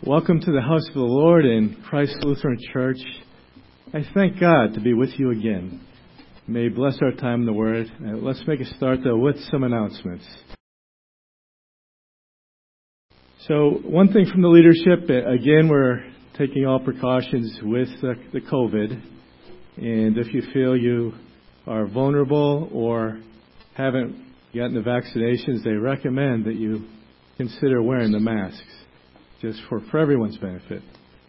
Welcome to the house of the Lord in Christ Lutheran Church. I thank God to be with you again. May He bless our time in the Word. Let's make a start, though, with some announcements. So, one thing from the leadership, again, we're taking all precautions with the COVID. And if you feel you are vulnerable or haven't gotten the vaccinations, they recommend that you consider wearing the masks, just for everyone's benefit.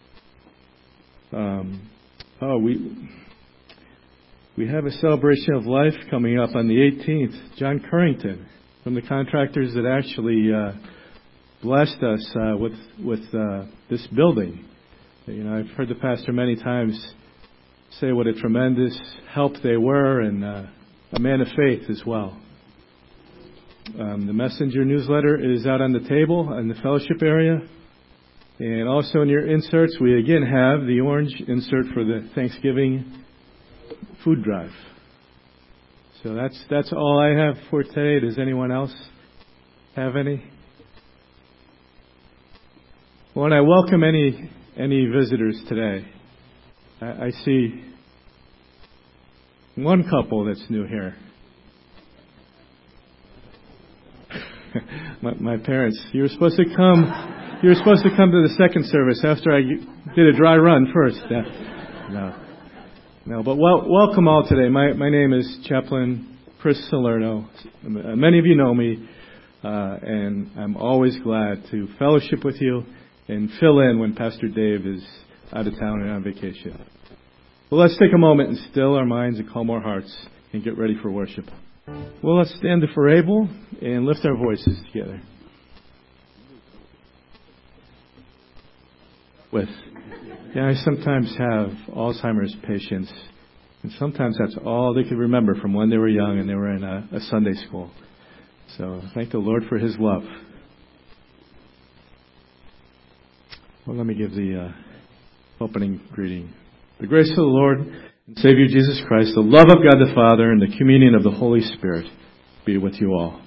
We have a celebration of life coming up on the 18th. John Currington, from the contractors that actually blessed us with this building. You know, I've heard the pastor many times say what a tremendous help they were, and a man of faith as well. The messenger newsletter is out on the table in the fellowship area. And also in your inserts, we again have the orange insert for the Thanksgiving food drive. So that's all I have for today. Does anyone else have any? Well, and I welcome any visitors today. I see one couple that's new here. My parents, you were supposed to come to the second service after I did a dry run first. No. But welcome all today. My name is Chaplain Chris Salerno. Many of you know me, and I'm always glad to fellowship with you and fill in when Pastor Dave is out of town and on vacation. Well, let's take a moment and still our minds and calm our hearts and get ready for worship. Well, let's stand if we're able and lift our voices together. I sometimes have Alzheimer's patients, and sometimes that's all they can remember from when they were young and they were in a Sunday school. So thank the Lord for His love. Well, let me give the opening greeting. The grace of the Lord and Savior Jesus Christ, the love of God the Father, and the communion of the Holy Spirit be with you all.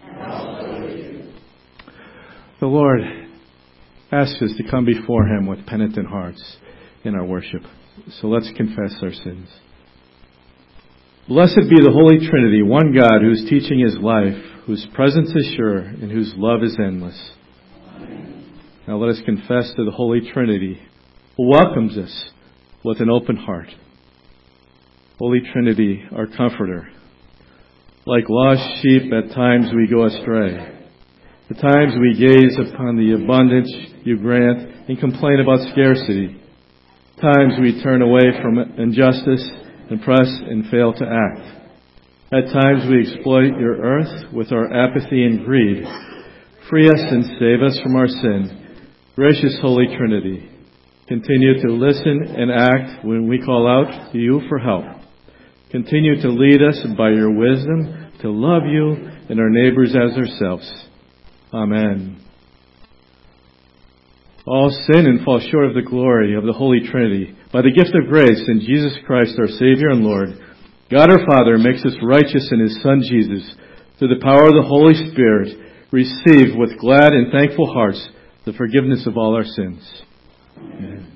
The Lord asks us to come before Him with penitent hearts in our worship. So let's confess our sins. Blessed be the Holy Trinity, one God whose teaching is life, whose presence is sure, and whose love is endless. Amen. Now let us confess to the Holy Trinity, who welcomes us with an open heart. Holy Trinity, our Comforter, like lost sheep at times we go astray. At times we gaze upon the abundance you grant and complain about scarcity. At times we turn away from injustice and press and fail to act. At times we exploit your earth with our apathy and greed. Free us and save us from our sin. Gracious Holy Trinity, continue to listen and act when we call out to you for help. Continue to lead us by your wisdom to love you and our neighbors as ourselves. Amen. All sin and fall short of the glory of the Holy Trinity. By the gift of grace in Jesus Christ our Savior and Lord, God our Father makes us righteous in His Son Jesus. Through the power of the Holy Spirit, receive with glad and thankful hearts the forgiveness of all our sins. Amen.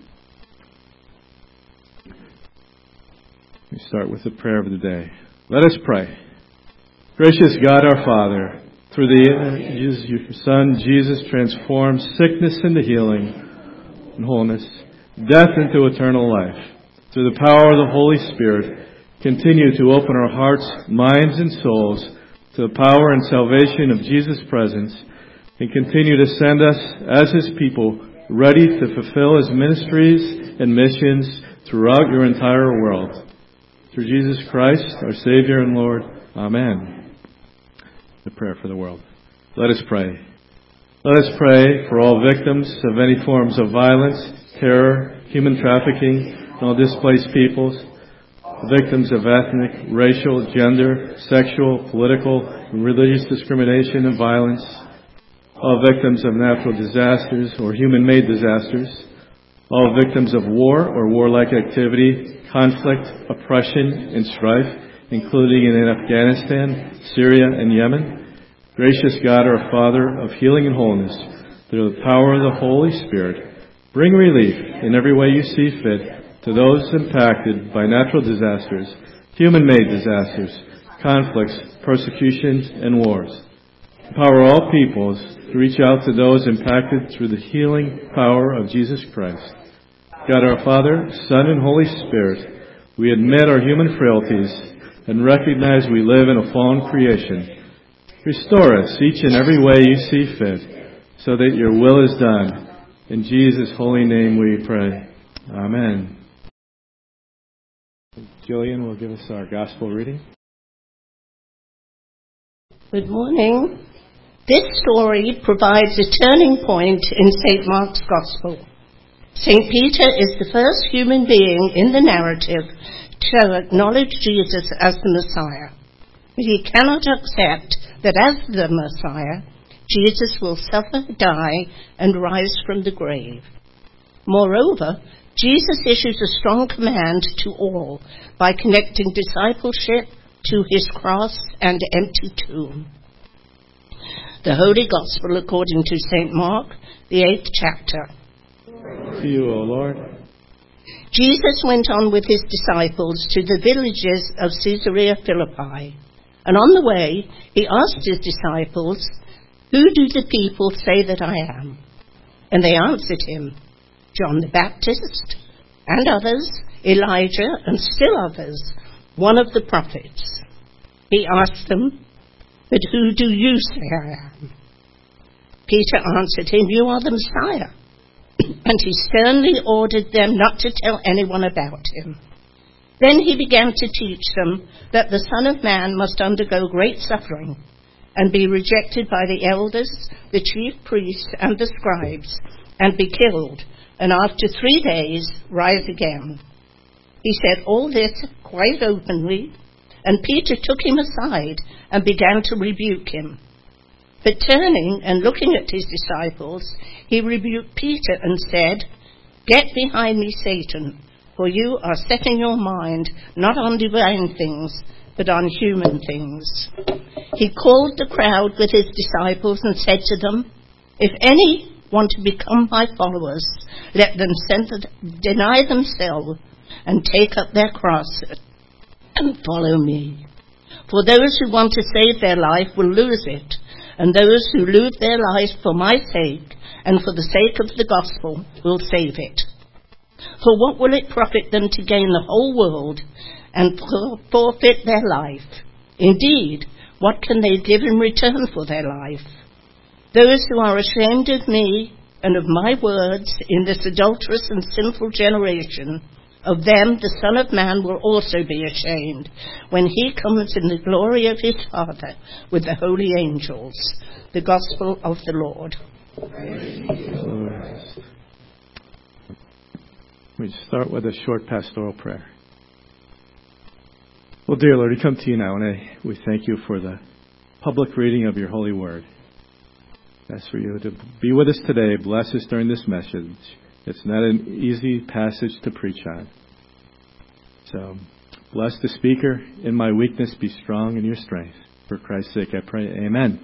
We start with the prayer of the day. Let us pray. Gracious God our Father, through your Son, Jesus transforms sickness into healing and wholeness, death into eternal life. Through the power of the Holy Spirit, continue to open our hearts, minds, and souls to the power and salvation of Jesus' presence, and continue to send us as His people ready to fulfill His ministries and missions throughout your entire world. Through Jesus Christ, our Savior and Lord. Amen. The prayer for the world. Let us pray. Let us pray for all victims of any forms of violence, terror, human trafficking, and all displaced peoples, victims of ethnic, racial, gender, sexual, political, and religious discrimination and violence, all victims of natural disasters or human-made disasters, all victims of war or warlike activity, conflict, oppression, and strife, including in Afghanistan, Syria, and Yemen. Gracious God, our Father of healing and wholeness, through the power of the Holy Spirit, Bring relief in every way you see fit to those impacted by natural disasters, human-made disasters, conflicts, persecutions, and wars. Empower all peoples to reach out to those impacted through the healing power of Jesus Christ. God our Father, Son, and Holy Spirit, we admit our human frailties and recognize we live in a fallen creation. Restore us each and every way you see fit, so that your will is done. In Jesus' holy name we pray. Amen. Jillian will give us our gospel reading. Good morning. This story provides a turning point in St. Mark's Gospel. St. Peter is the first human being in the narrative to acknowledge Jesus as the Messiah. But he cannot accept that as the Messiah, Jesus will suffer, die, and rise from the grave. Moreover, Jesus issues a strong command to all by connecting discipleship to his cross and empty tomb. The Holy Gospel according to St. Mark, the 8th chapter. To you, O Lord. Jesus went on with his disciples to the villages of Caesarea Philippi, and on the way he asked his disciples, "Who do the people say that I am?" And they answered him, "John the Baptist, and others, Elijah, and still others, one of the prophets." He asked them, "But who do you say I am?" Peter answered him, "You are the Messiah." And he sternly ordered them not to tell anyone about him. Then he began to teach them that the Son of Man must undergo great suffering and be rejected by the elders, the chief priests, and the scribes, and be killed, and after 3 days rise again. He said all this quite openly, and Peter took him aside and began to rebuke him. But turning and looking at his disciples, he rebuked Peter and said, "Get behind me, Satan, for you are setting your mind not on divine things, but on human things." He called the crowd with his disciples and said to them, "If any want to become my followers, let them deny themselves and take up their cross and follow me. For those who want to save their life will lose it, and those who lose their life for my sake and for the sake of the gospel will save it. For what will it profit them to gain the whole world and forfeit their life? Indeed, what can they give in return for their life? Those who are ashamed of me and of my words in this adulterous and sinful generation, of them the Son of Man will also be ashamed when he comes in the glory of his Father with the holy angels." The Gospel of the Lord. We start with a short pastoral prayer. Well, dear Lord, we come to you now, and we thank you for the public reading of your holy word. Ask for you to be with us today. Bless us during this message. It's not an easy passage to preach on. So, bless the speaker. In my weakness, be strong in your strength. For Christ's sake, I pray. Amen.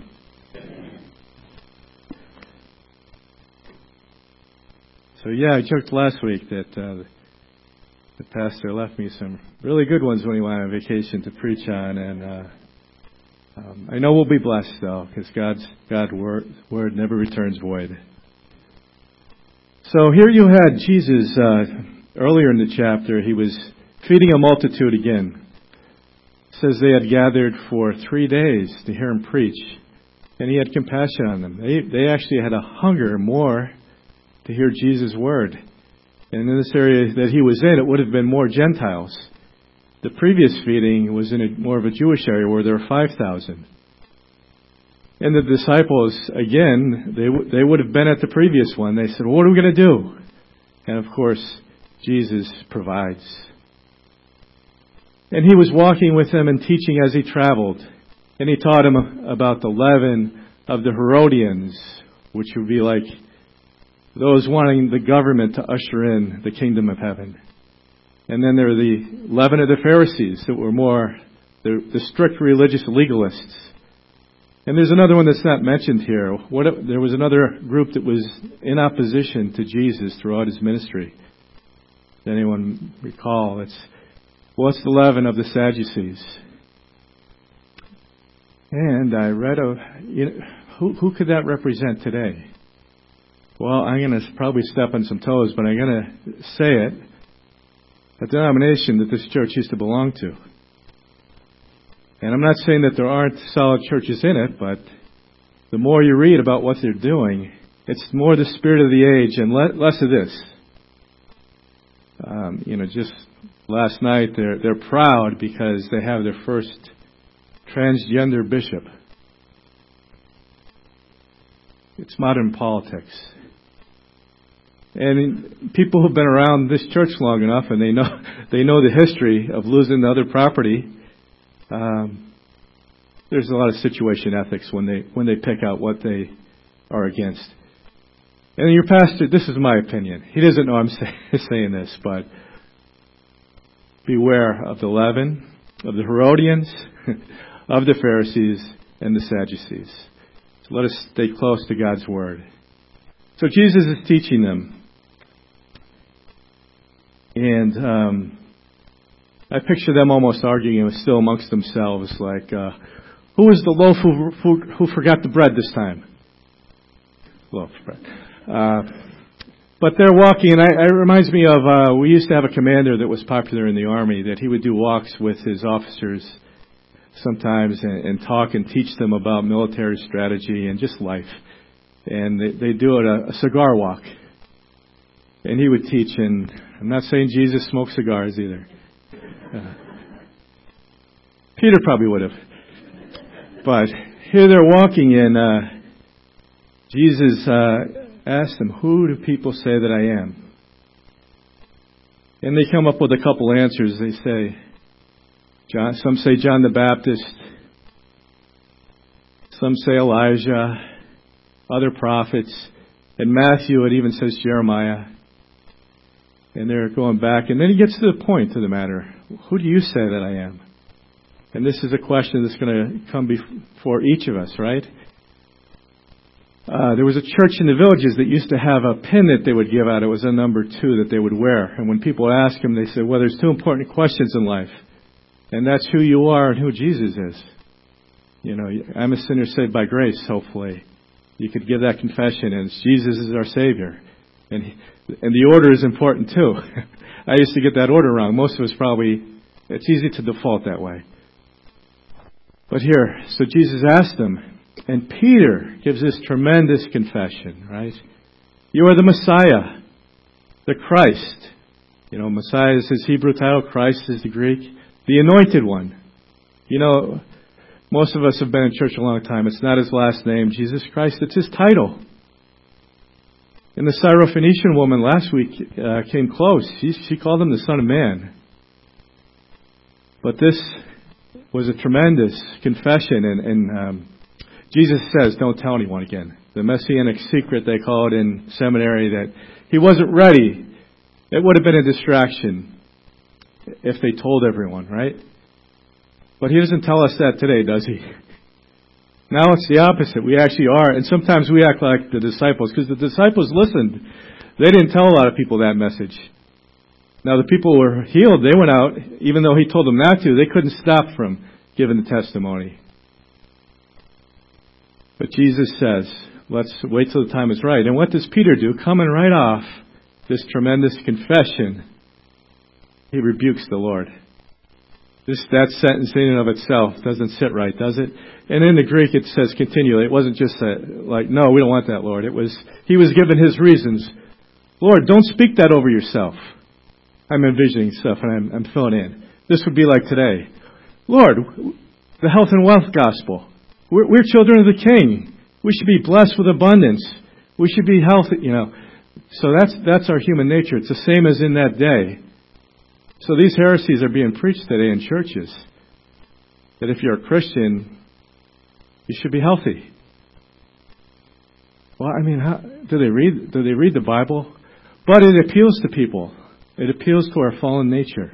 So, I joked last week that the pastor left me some really good ones when he went on vacation to preach on, and I know we'll be blessed, though, because God's word never returns void. So here you had Jesus, earlier in the chapter, he was feeding a multitude again. It says they had gathered for 3 days to hear him preach, and he had compassion on them. They actually had a hunger more to hear Jesus' word. And in this area that he was in, it would have been more Gentiles. The previous feeding was in more of a Jewish area where there were 5,000. And the disciples, again, they would have been at the previous one. They said, "What are we going to do?" And of course, Jesus provides. And he was walking with them and teaching as he traveled. And he taught them about the leaven of the Herodians, which would be like those wanting the government to usher in the kingdom of heaven. And then there are the leaven of the Pharisees that were more the strict religious legalists. And there's another one that's not mentioned here. There was another group that was in opposition to Jesus throughout his ministry. Does anyone recall? What's the leaven of the Sadducees? And I read who could that represent today? Well, I'm going to probably step on some toes, but I'm going to say it. A denomination that this church used to belong to. And I'm not saying that there aren't solid churches in it, but the more you read about what they're doing, it's more the spirit of the age and less of this. Just last night, they're proud because they have their first transgender bishop. It's modern politics. And people who've been around this church long enough, and they know the history of losing the other property. There's a lot of situation ethics when they pick out what they are against. And your pastor, this is my opinion. He doesn't know I'm saying this, but beware of the leaven, of the Herodians, of the Pharisees, and the Sadducees. So let us stay close to God's Word. So Jesus is teaching them. And I picture them almost arguing still amongst themselves, like, who was the loaf who forgot the bread this time? Loaf of bread. But they're walking, and it reminds me of, we used to have a commander that was popular in the Army, that he would do walks with his officers sometimes and talk and teach them about military strategy and just life. And they do it a cigar walk. And he would teach, and I'm not saying Jesus smoked cigars either. Peter probably would have. But here they're walking, and Jesus asked them, who do people say that I am? And they come up with a couple answers. They say, some say John the Baptist. Some say Elijah. Other prophets. And Matthew, it even says Jeremiah. And they're going back. And then he gets to the point of the matter. Who do you say that I am? And this is a question that's going to come before each of us, right? There was a church in the villages that used to have a pin that they would give out. It was a number 2 that they would wear. And when people would ask them, they said, well, there's 2 important questions in life. And that's who you are and who Jesus is. I'm a sinner saved by grace, hopefully. You could give that confession, and Jesus is our Savior. And the order is important too. I used to get that order wrong. Most of us it's easy to default that way. But here, so Jesus asked them, and Peter gives this tremendous confession, right? You are the Messiah, the Christ. Messiah is his Hebrew title, Christ is the Greek. The Anointed One. Most of us have been in church a long time. It's not his last name, Jesus Christ. It's his title. And the Syrophoenician woman last week came close. She called him the Son of Man. But this was a tremendous confession. And Jesus says, don't tell anyone again. The messianic secret, they call it in seminary, that he wasn't ready. It would have been a distraction if they told everyone, right? But he doesn't tell us that today, does he? Now it's the opposite. We actually are. And sometimes we act like the disciples, because the disciples listened. They didn't tell a lot of people that message. Now the people who were healed, they went out, even though he told them not to, they couldn't stop from giving the testimony. But Jesus says, let's wait till the time is right. And what does Peter do? Coming right off this tremendous confession, he rebukes the Lord. That sentence in and of itself doesn't sit right, does it? And in the Greek it says continually. It wasn't just no, we don't want that, Lord. He was given his reasons. Lord, don't speak that over yourself. I'm envisioning stuff and I'm filling in. This would be like today. Lord, the health and wealth gospel. We're children of the King. We should be blessed with abundance. We should be healthy, So that's our human nature. It's the same as in that day. So these heresies are being preached today in churches. That if you're a Christian, you should be healthy. Well, do they read the Bible? But it appeals to people. It appeals to our fallen nature.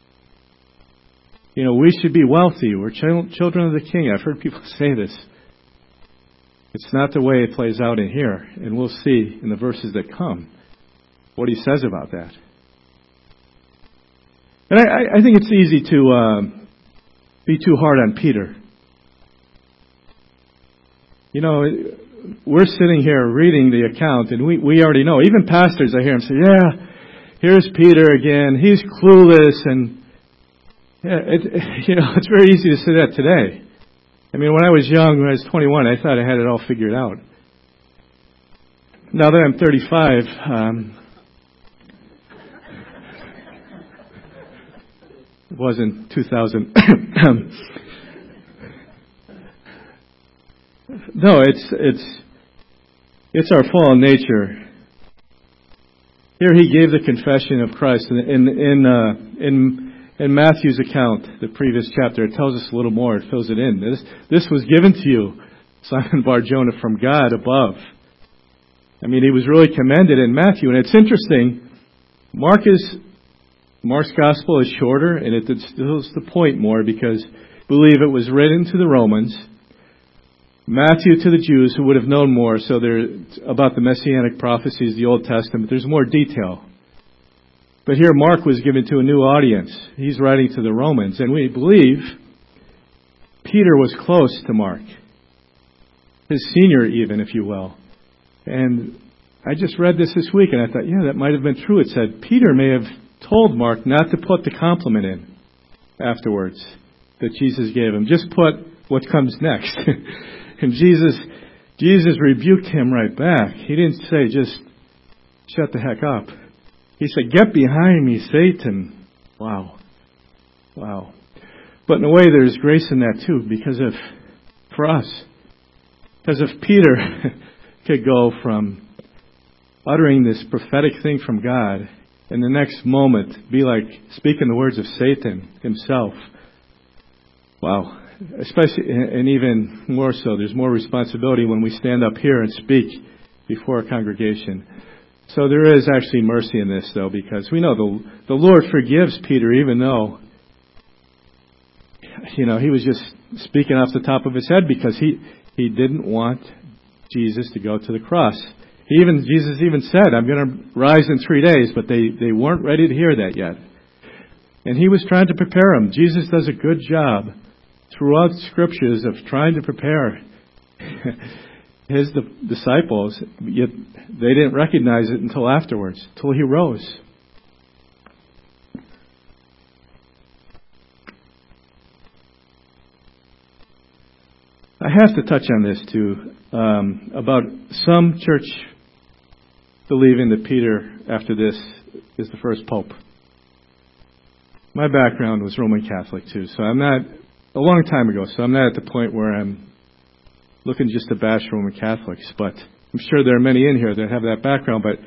We should be wealthy. We're children of the King. I've heard people say this. It's not the way it plays out in here. And we'll see in the verses that come what he says about that. And I think it's easy to be too hard on Peter. You know, we're sitting here reading the account, and we already know. Even pastors, I hear them say, yeah, here's Peter again. He's clueless. And, yeah, it's very easy to say that today. I mean, when I was young, when I was 21, I thought I had it all figured out. Now that I'm 35, it wasn't 2000. No, it's our fallen nature. Here he gave the confession of Christ in Matthew's account, the previous chapter. It tells us a little more. It fills it in. This was given to you, Simon Bar-Jonah, from God above. I mean, he was really commended in Matthew, and it's interesting. Mark's gospel is shorter, and it distills the point more because I believe it was written to the Romans. Matthew to the Jews who would have known more, so about the Messianic prophecies, the Old Testament. There's more detail. But here Mark was given to a new audience. He's writing to the Romans, and we believe Peter was close to Mark. His senior even, if you will. And I just read this week, and I thought, yeah, that might have been true. It said Peter may have told Mark not to put the compliment in afterwards that Jesus gave him. Just put what comes next. And Jesus rebuked him right back. He didn't say, just shut the heck up. He said, get behind me, Satan. Wow. But in a way, there's grace in that too, because if Peter could go from uttering this prophetic thing from God, and the next moment be like speaking the words of Satan himself. Wow. Especially, and even more so, there's more responsibility when we stand up here and speak before a congregation. So there is actually mercy in this, though, because we know the Lord forgives Peter, even though, he was just speaking off the top of his head because he didn't want Jesus to go to the cross. Jesus even said, I'm going to rise in 3 days, but they weren't ready to hear that yet. And he was trying to prepare them. Jesus does a good job throughout the Scriptures of trying to prepare his disciples, yet they didn't recognize it until afterwards, until he rose. I have to touch on this too, about some church believing that Peter, after this, is the first pope. My background was Roman Catholic too, so I'm not, a long time ago, so I'm not at the point where I'm looking just to bash Roman Catholics, but I'm sure there are many in here that have that background, but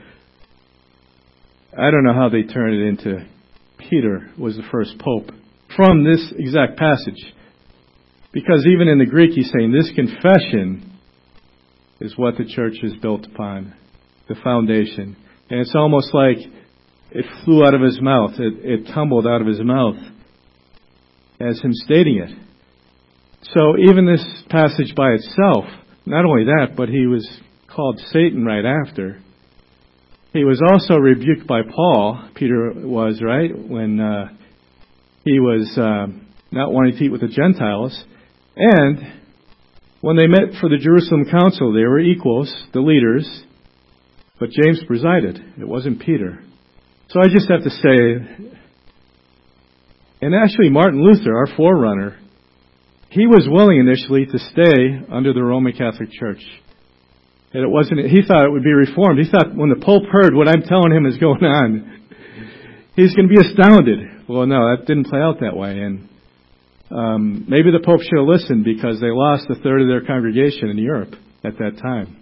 I don't know how they turned it into Peter was the first pope from this exact passage. Because even in the Greek, he's saying this confession is what the church is built upon, the foundation. And it's almost like it flew out of his mouth. It tumbled out of his mouth as him stating it. So even this passage by itself, not only that, but he was called Satan right after. He was also rebuked by Paul, Peter was, right, when he was not wanting to eat with the Gentiles. And when they met for the Jerusalem Council, they were equals, the leaders, but James presided. It wasn't Peter. So I just have to say, and actually Martin Luther, our forerunner, he was willing initially to stay under the Roman Catholic Church. And it wasn't, he thought it would be reformed. He thought when the Pope heard what I'm telling him is going on, he's going to be astounded. Well, no, that didn't play out that way. And maybe the Pope should have listened because they lost a third of their congregation in Europe at that time.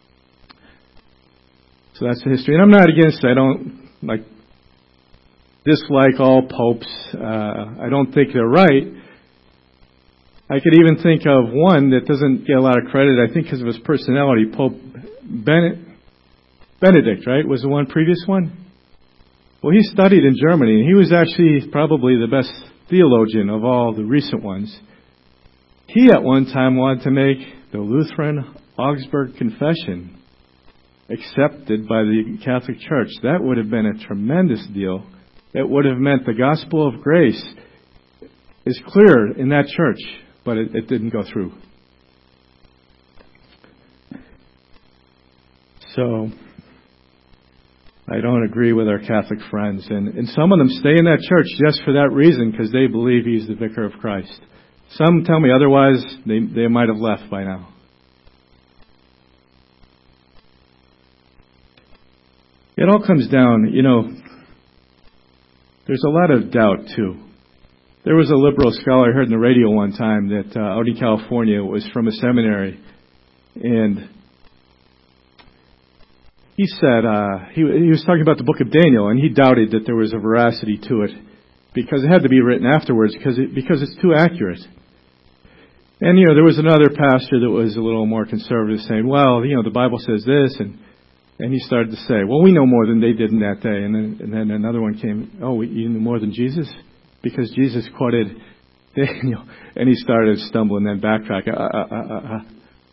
So that's the history. And I'm not against it. I don't dislike all popes. I don't think they're right. I could even think of one that doesn't get a lot of credit, I think because of his personality. Pope Benedict, right, was the one previous one? Well, he studied in Germany, and he was actually probably the best theologian of all the recent ones. He at one time wanted to make the Lutheran Augsburg Confession accepted by the Catholic Church. That would have been a tremendous deal. It would have meant the gospel of grace is clear in that church, but it didn't go through. So, I don't agree with our Catholic friends. And some of them stay in that church just for that reason, because they believe he's the vicar of Christ. Some tell me otherwise. They might have left by now. It all comes down, there's a lot of doubt too. There was a liberal scholar I heard on the radio one time that out in California was from a seminary, and he said he was talking about the book of Daniel, and he doubted that there was a veracity to it because it had to be written afterwards because it's too accurate. And there was another pastor that was a little more conservative saying, well, the Bible says this, and he started to say, well, we know more than they did in that day. And then another one came, oh, you know more than Jesus? Because Jesus quoted Daniel. And he started stumbling and then backtracking.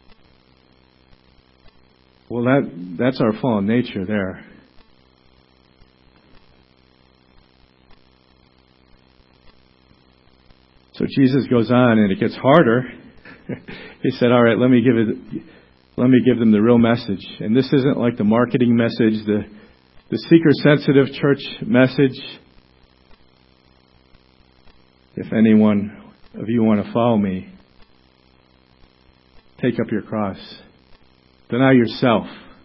Well, that's our fallen nature there. So Jesus goes on, and it gets harder. He said, all right, let me give them the real message. And this isn't like the marketing message, the seeker-sensitive church message. If anyone of you want to follow me, take up your cross. Deny yourself.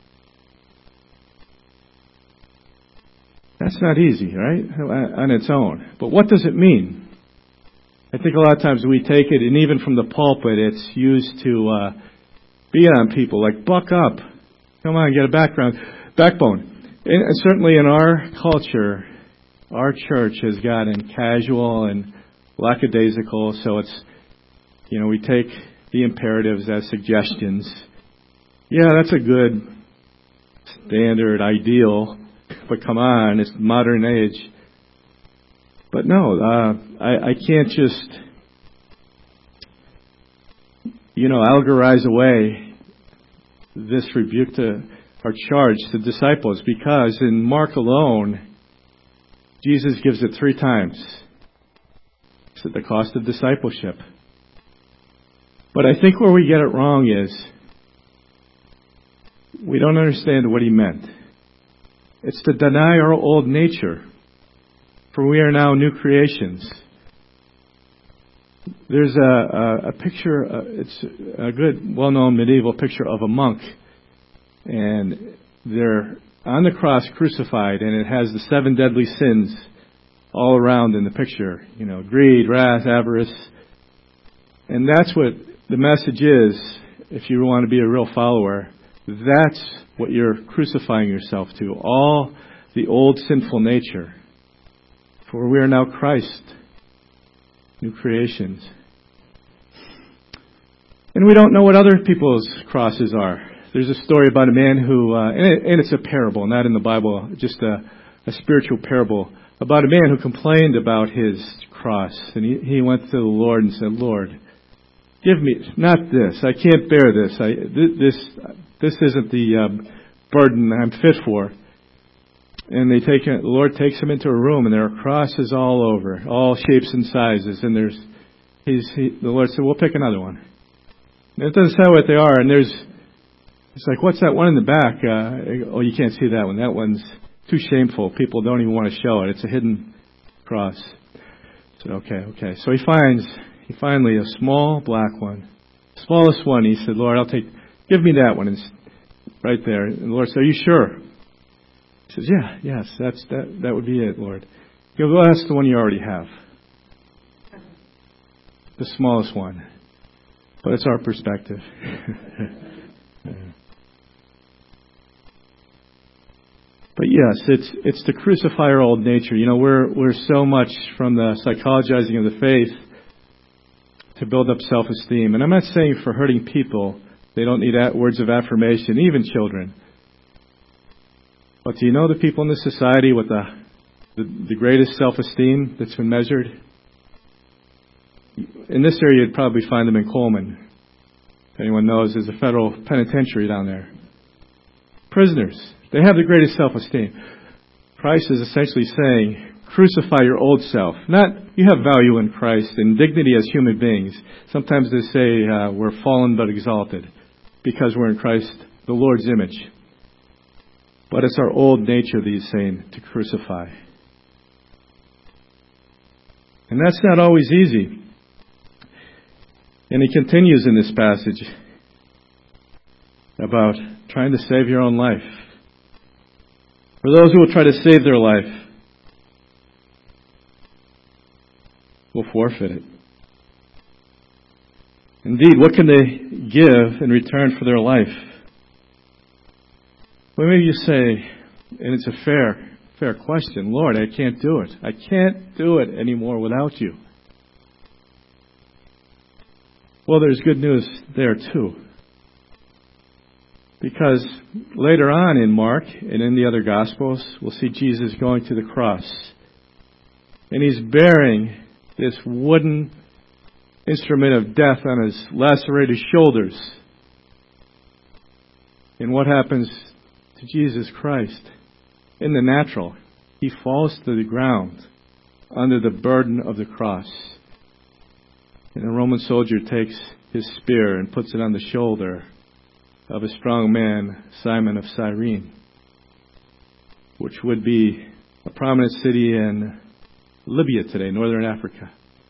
That's not easy, right? On its own. But what does it mean? I think a lot of times we take it, and even from the pulpit, it's used to beat on people, like buck up. Come on, get a backbone. And certainly in our culture, our church has gotten casual and lackadaisical, so it's, we take the imperatives as suggestions. Yeah, that's a good standard ideal, but come on, it's modern age. But no, I can't just, algorize away this rebuke to our charge to disciples, because in Mark alone, Jesus gives it 3 times. It's at the cost of discipleship. But I think where we get it wrong is we don't understand what he meant. It's to deny our old nature, for we are now new creations. There's a picture, it's a good, well-known medieval picture of a monk. And they're on the cross crucified, and it has the 7 deadly sins all around in the picture. Greed, wrath, avarice. And that's what the message is, if you want to be a real follower. That's what you're crucifying yourself to. All the old sinful nature. For we are now Christ, new creations. And we don't know what other people's crosses are. There's a story about a man who, and it's a parable, not in the Bible, just a spiritual parable, about a man who complained about his cross. And he went to the Lord and said, Lord, give me, not this, I can't bear this. This isn't the burden I'm fit for. And the Lord takes him into a room, and there are crosses all over, all shapes and sizes. And the Lord said, "We'll pick another one." And it doesn't say what they are. And it's like, "What's that one in the back?" Oh, you can't see that one. That one's too shameful. People don't even want to show it. It's a hidden cross. I said, "Okay." So he finally a small black one, smallest one. He said, "Lord, give me that one." It's right there. And the Lord said, "Are you sure?" He says, yes, that would be it, Lord. He goes, "Well, that's the one you already have. The smallest one." But it's our perspective. But yes, it's to crucify our old nature. We're so much from the psychologizing of the faith to build up self-esteem. And I'm not saying for hurting people, they don't need words of affirmation, even children. But do you know the people in this society with the greatest self-esteem that's been measured? In this area, you'd probably find them in Coleman. if anyone knows, there's a federal penitentiary down there. Prisoners, they have the greatest self-esteem. Christ is essentially saying, crucify your old self. Not, you have value in Christ and dignity as human beings. Sometimes they say we're fallen but exalted because we're in Christ, the Lord's image. But it's our old nature that He's saying to crucify. And that's not always easy. And He continues in this passage about trying to save your own life. For those who will try to save their life will forfeit it. Indeed, what can they give in return for their life? Well, maybe you say, and it's a fair question, Lord, I can't do it. I can't do it anymore without You. Well, there's good news there too. Because later on in Mark and in the other Gospels, we'll see Jesus going to the cross. And He's bearing this wooden instrument of death on His lacerated shoulders. And what happens to Jesus Christ? In the natural, He falls to the ground under the burden of the cross. And a Roman soldier takes his spear and puts it on the shoulder of a strong man, Simon of Cyrene, which would be a prominent city in Libya today, northern Africa.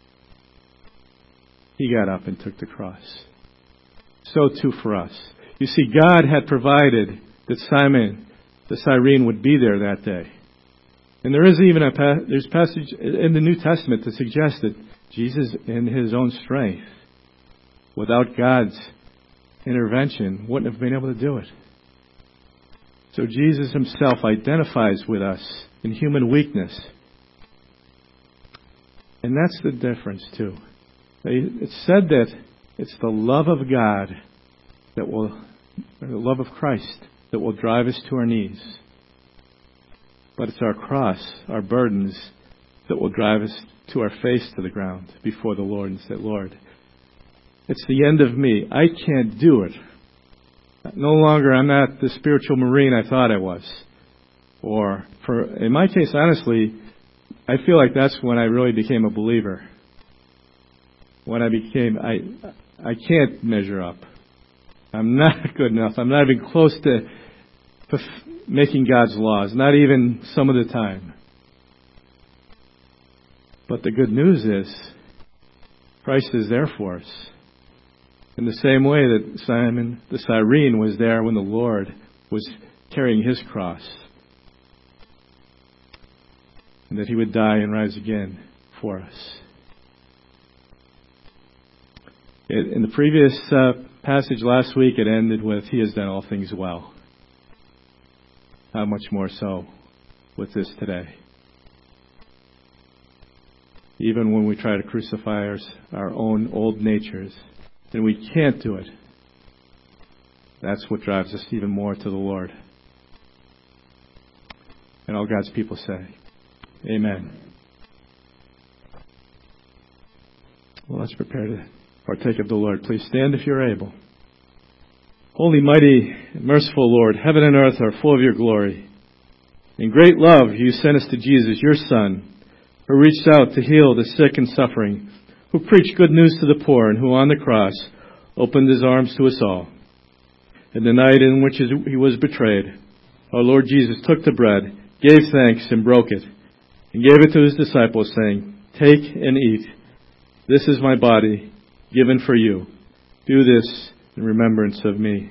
He got up and took the cross. So too for us. You see, God had provided that Simon the Cyrene would be there that day. And there is even there's passage in the New Testament that suggests that Jesus, in His own strength, without God's intervention, wouldn't have been able to do it. So Jesus Himself identifies with us in human weakness. And that's the difference too. It's said that it's the love of God that will, or the love of Christ, that will drive us to our knees. But it's our cross, our burdens, that will drive us to our face to the ground before the Lord and say, Lord, it's the end of me. I can't do it. No longer I'm not the spiritual Marine I thought I was. Or, in my case, honestly, I feel like that's when I really became a believer. When I can't measure up. I'm not good enough. I'm not even close to making God's laws. Not even some of the time. But the good news is, Christ is there for us. In the same way that Simon the Cyrene was there when the Lord was carrying His cross. And that He would die and rise again for us. In the previous passage last week, it ended with, He has done all things well. How much more so with this today? Even when we try to crucify our own old natures, and we can't do it. That's what drives us even more to the Lord. And all God's people say, Amen. Well, let's prepare to partake of the Lord. Please stand if you're able. Holy, mighty, and merciful Lord, heaven and earth are full of Your glory. In great love, You sent us to Jesus, Your Son, who reached out to heal the sick and suffering, who preached good news to the poor, and who on the cross opened His arms to us all. In the night in which He was betrayed, our Lord Jesus took the bread, gave thanks, and broke it, and gave it to His disciples, saying, Take and eat. This is my body, given for you. Do this in remembrance of me.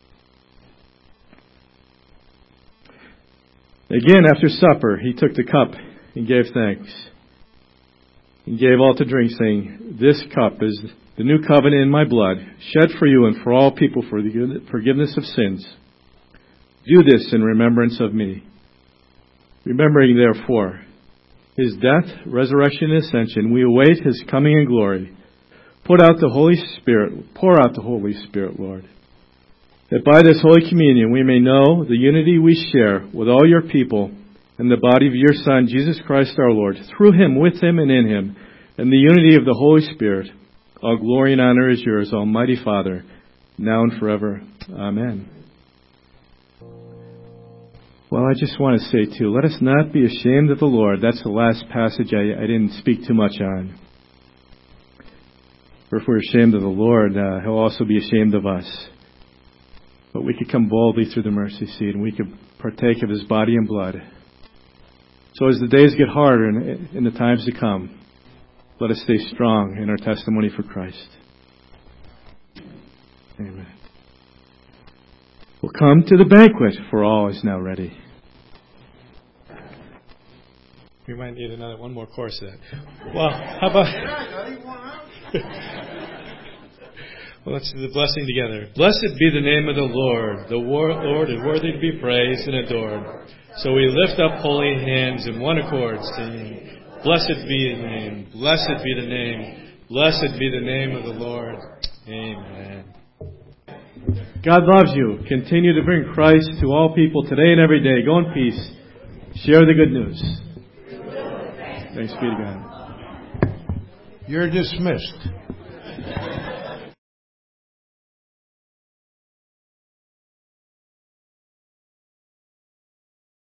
Again, after supper, He took the cup and gave thanks. And gave all to drink, saying, This cup is the new covenant in my blood, shed for you and for all people for the forgiveness of sins. Do this in remembrance of me. Remembering, therefore, His death, resurrection, and ascension, we await His coming in glory. Pour out the Holy Spirit, Lord, that by this Holy Communion we may know the unity we share with all Your people and the body of Your Son, Jesus Christ our Lord, through Him, with Him, and in Him, and the unity of the Holy Spirit. All glory and honor is Yours, Almighty Father, now and forever. Amen. Well, I just want to say, too, let us not be ashamed of the Lord. That's the last passage I didn't speak too much on. For if we're ashamed of the Lord, He'll also be ashamed of us. But we could come boldly through the mercy seat, and we could partake of His body and blood. So as the days get harder and in the times to come, let us stay strong in our testimony for Christ. Amen. We'll come to the banquet, for all is now ready. We might need one more course of that. Well, how about... Well, let's do the blessing together. Blessed be the name of the Lord. The Lord is worthy to be praised and adored. So we lift up holy hands in one accord, singing, Blessed be His name. Blessed be the name. Blessed be the name of the Lord. Amen. God loves you. Continue to bring Christ to all people today and every day. Go in peace. Share the good news. Thanks be to God. You're dismissed.